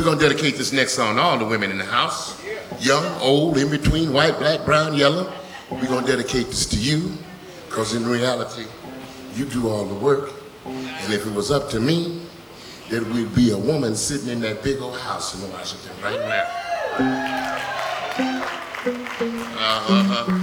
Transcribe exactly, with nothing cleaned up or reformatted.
We're gonna dedicate this next song to all the women in the house. Young, old, in between, white, black, brown, yellow. We're gonna dedicate this to you, because in reality, you do all the work. And if it was up to me, there would be a woman sitting in that big old house in Washington right now. Uh-huh.